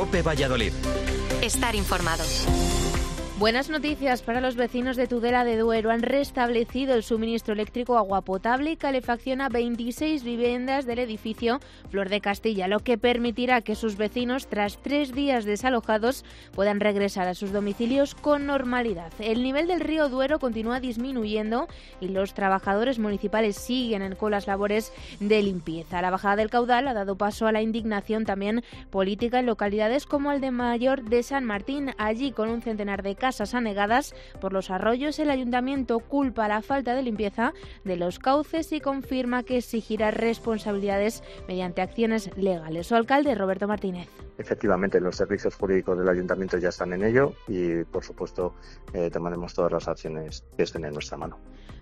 COPE Valladolid. Estar informado. Buenas noticias para los vecinos de Tudela de Duero. Han restablecido el suministro eléctrico, agua potable y calefacción a 26 viviendas del edificio Flor de Castilla, lo que permitirá que sus vecinos, tras 3 días desalojados, puedan regresar a sus domicilios con normalidad. El nivel del río Duero continúa disminuyendo y los trabajadores municipales siguen con las labores de limpieza. La bajada del caudal ha dado paso a la indignación también política en localidades como Aldemayor de San Martín. Allí, con un centenar de casas anegadas por los arroyos, el ayuntamiento culpa la falta de limpieza de los cauces y confirma que exigirá responsabilidades mediante acciones legales. Su alcalde, Roberto Martínez. Efectivamente, los servicios jurídicos del ayuntamiento ya están en ello y, por supuesto, tomaremos todas las acciones que estén en nuestra mano.